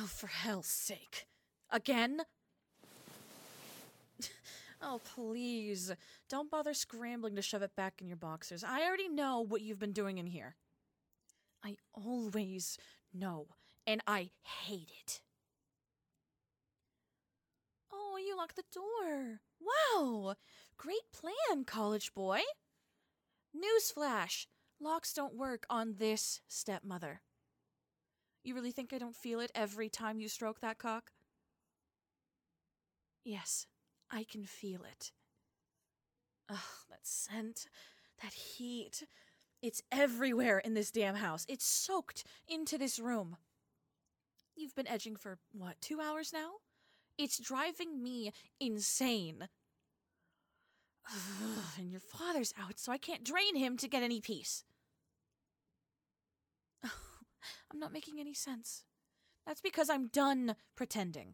Oh, for hell's sake. Again? Oh, please. Don't bother scrambling to shove it back in your boxers. I already know what you've been doing in here. I always know, and I hate it. Oh, you locked the door. Wow! Great plan, college boy. Newsflash! Locks don't work on this stepmother. You really think I don't feel it every time you stroke that cock? Yes, I can feel it. Ugh, that scent, that heat. It's everywhere in this damn house. It's soaked into this room. You've been edging for, 2 hours now? It's driving me insane. Ugh, and your father's out, so I can't drain him to get any peace. I'm not making any sense. That's because I'm done pretending.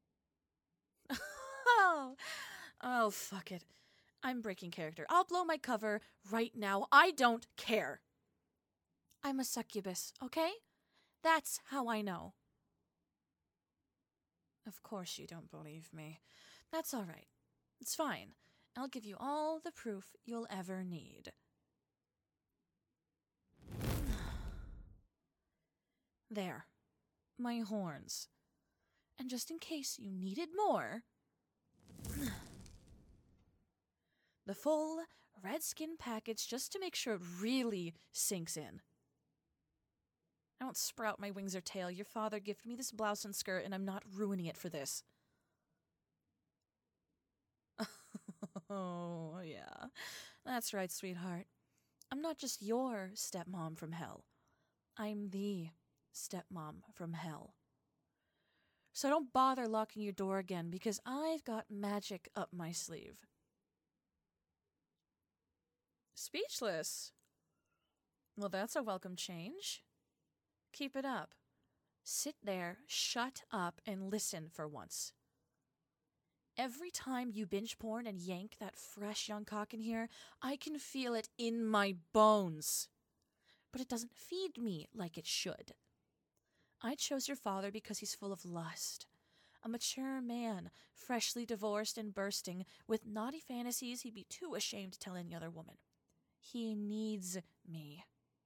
Oh, fuck it. I'm breaking character. I'll blow my cover right now. I don't care. I'm a succubus, okay? That's how I know. Of course you don't believe me. That's all right. It's fine. I'll give you all the proof you'll ever need. There. My horns. And just in case you needed more, the full red skin package just to make sure it really sinks in. I don't sprout my wings or tail. Your father gifted me this blouse and skirt, and I'm not ruining it for this. Oh, yeah. That's right, sweetheart. I'm not just your stepmom from hell. I'm the stepmom from hell. So don't bother locking your door again, because I've got magic up my sleeve. Speechless. Well, that's a welcome change. Keep it up. Sit there, shut up, and listen for once. Every time you binge porn and yank that fresh young cock in here, I can feel it in my bones. But it doesn't feed me like it should. I chose your father because he's full of lust. A mature man, freshly divorced and bursting, with naughty fantasies he'd be too ashamed to tell any other woman. He needs me.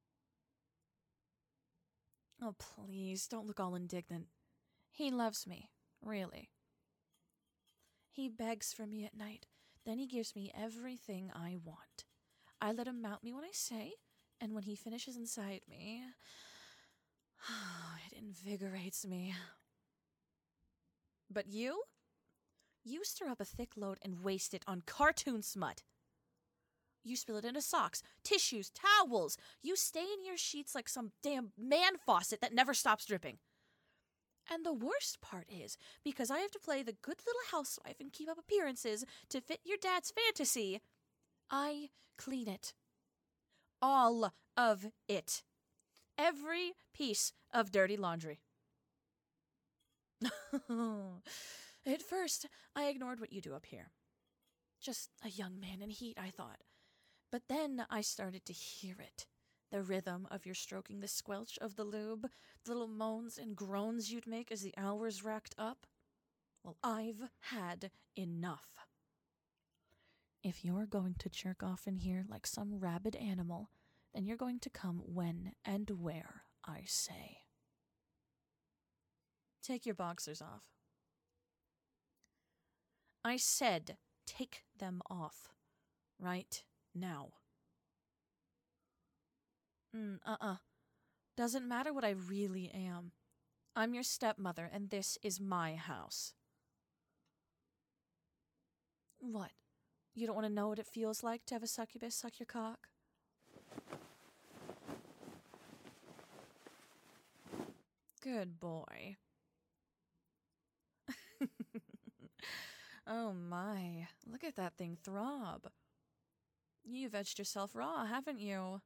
Oh, please, don't look all indignant. He loves me, really. He begs for me at night, then he gives me everything I want. I let him mount me when I say, and when he finishes inside me, it invigorates me. But you? You stir up a thick load and waste it on cartoon smut. You spill it into socks, tissues, towels. You stain your sheets like some damn man faucet that never stops dripping. And the worst part is, because I have to play the good little housewife and keep up appearances to fit your dad's fantasy, I clean it. All of it. Every piece of dirty laundry. At first, I ignored what you do up here. Just a young man in heat, I thought. But then I started to hear it. The rhythm of your stroking the squelch of the lube, the little moans and groans you'd make as the hours racked up. Well, I've had enough. If you're going to jerk off in here like some rabid animal, then you're going to come when and where I say. Take your boxers off. I said take them off. Right now. Doesn't matter what I really am. I'm your stepmother, and this is my house. What? You don't want to know what it feels like to have a succubus suck your cock? Good boy. Oh my, look at that thing throb. You've edged yourself raw, haven't you?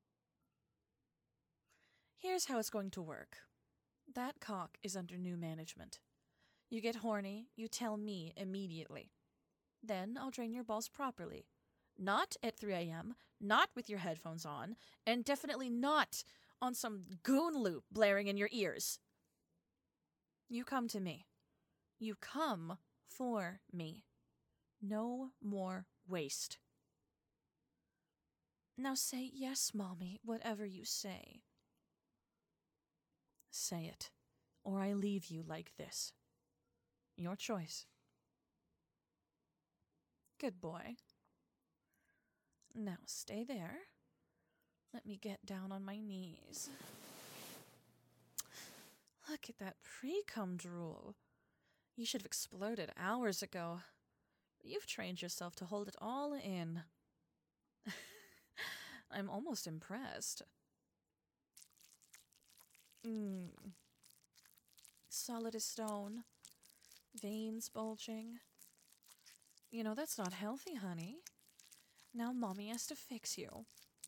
Here's how it's going to work. That cock is under new management. You get horny, you tell me immediately. Then I'll drain your balls properly. Not at 3 a.m., not with your headphones on, and definitely not on some goon loop blaring in your ears. You come to me. You come for me. No more waste. Now say yes, Mommy, whatever you say. Say it, or I leave you like this. Your choice. Good boy. Now stay there. Let me get down on my knees. Look at that pre-cum drool. You should have exploded hours ago. You've trained yourself to hold it all in. I'm almost impressed. Solid as stone. Veins bulging. You know, that's not healthy, honey. Now Mommy has to fix you.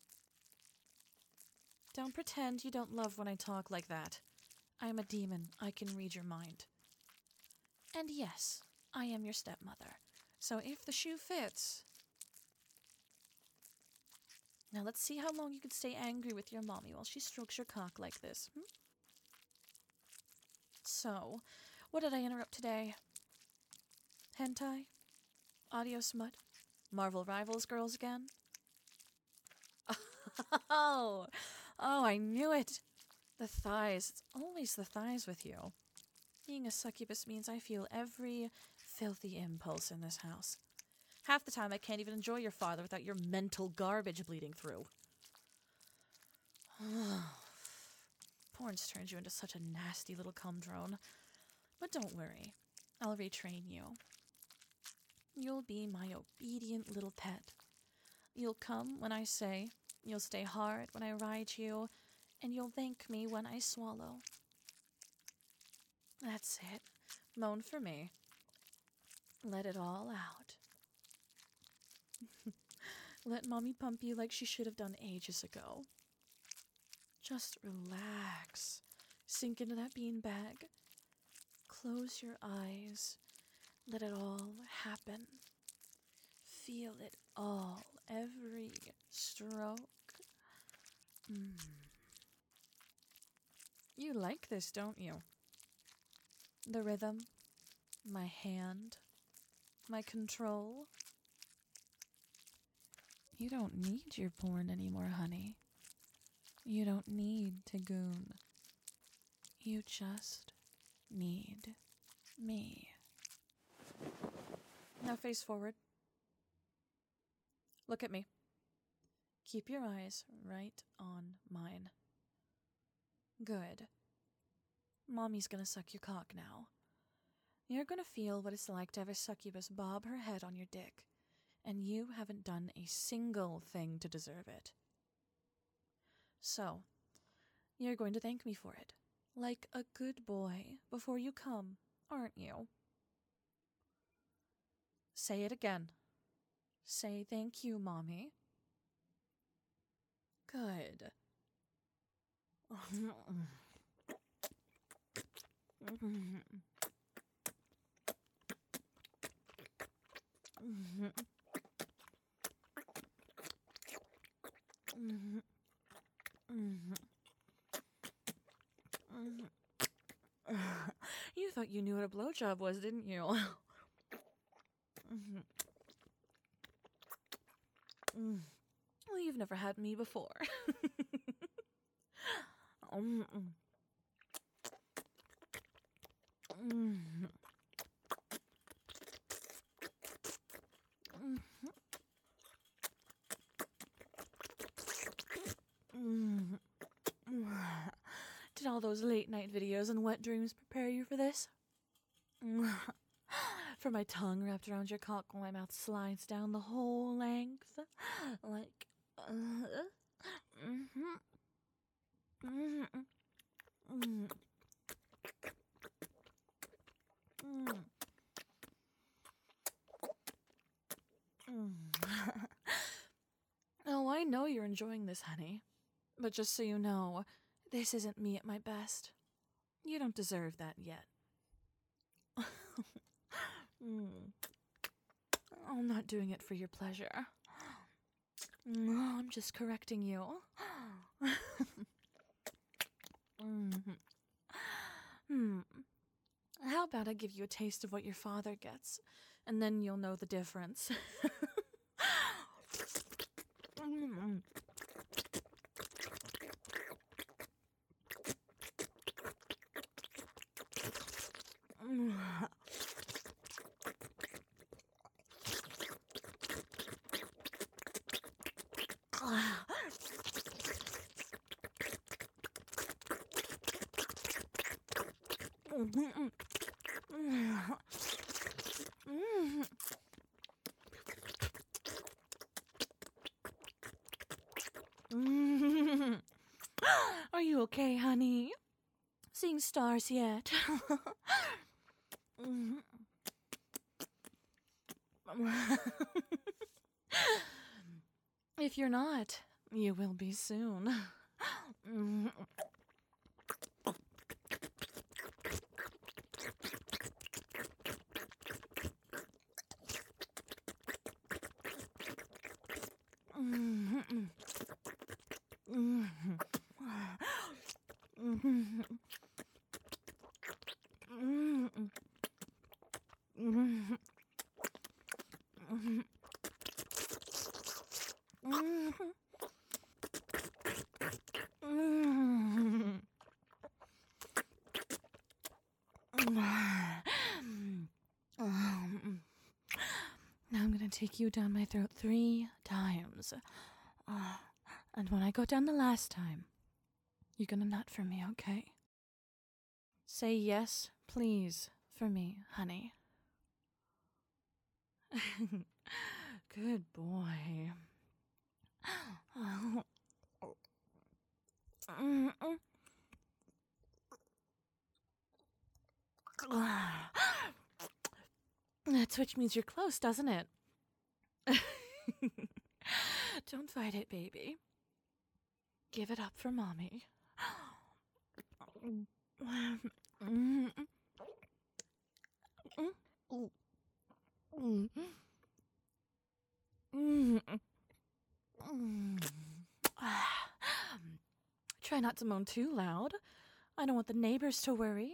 Don't pretend you don't love when I talk like that. I'm a demon. I can read your mind. And yes, I am your stepmother. So if the shoe fits... Now let's see how long you can stay angry with your mommy while she strokes your cock like this. So, what did I interrupt today? Hentai? Audio smut? Marvel Rivals girls again? Oh, I knew it. The thighs. It's always the thighs with you. Being a succubus means I feel every filthy impulse in this house. Half the time I can't even enjoy your father without your mental garbage bleeding through. Porn's turned you into such a nasty little cum drone. But don't worry. I'll retrain you. You'll be my obedient little pet. You'll come when I say, you'll stay hard when I ride you, and you'll thank me when I swallow. That's it. Moan for me. Let it all out. Let Mommy pump you like she should have done ages ago. Just relax. Sink into that beanbag. Close your eyes. Let it all happen. Feel it all. Every stroke. You like this, don't you? The rhythm. My hand. My control. You don't need your porn anymore, honey. You don't need to goon. You just need me. Now face forward. Look at me. Keep your eyes right on mine. Good. Mommy's gonna suck your cock now. You're gonna feel what it's like to have a succubus bob her head on your dick. And you haven't done a single thing to deserve it. So, you're going to thank me for it, like a good boy, before you come, aren't you? Say it again. Say thank you, Mommy. Good. You thought you knew what a blowjob was, didn't you? Well, you've never had me before. Did all those late night videos and wet dreams prepare you for this? For my tongue wrapped around your cock while my mouth slides down the whole length? Like, Oh, I know you're enjoying this, honey. But just so you know, this isn't me at my best. You don't deserve that yet. I'm not doing it for your pleasure. I'm just correcting you. about I give you a taste of what your father gets, and then you'll know the difference. Are you okay, honey? Seeing stars yet? If you're not, you will be soon. Now I'm gonna take you down my throat 3 times. And when I go down the last time, you're gonna nut for me, okay? Say yes, please, for me, honey. Good boy. That switch means you're close, doesn't it? Don't fight it, baby. Give it up for mommy. Try not to moan too loud. I don't want the neighbors to worry.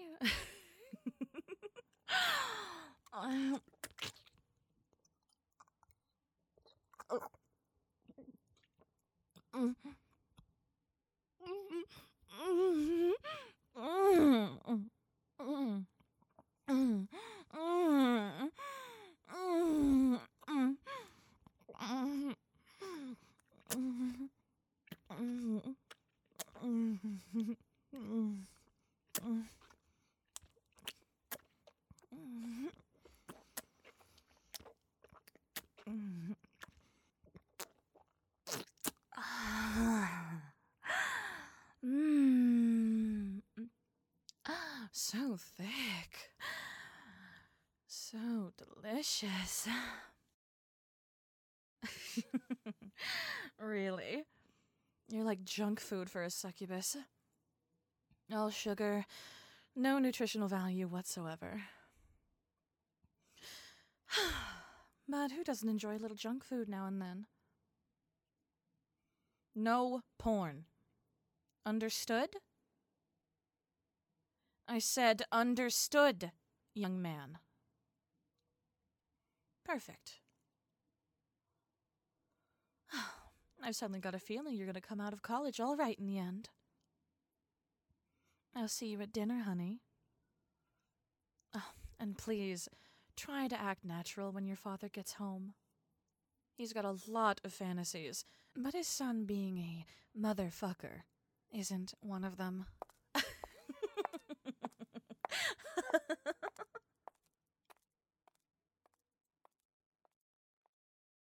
So thick. So delicious. Really? You're like junk food for a succubus. All sugar, no nutritional value whatsoever. But who doesn't enjoy a little junk food now and then? No porn. Understood? I said understood, young man. Perfect. I've suddenly got a feeling you're going to come out of college all right in the end. I'll see you at dinner, honey. Oh, and please, try to act natural when your father gets home. He's got a lot of fantasies, but his son being a motherfucker isn't one of them.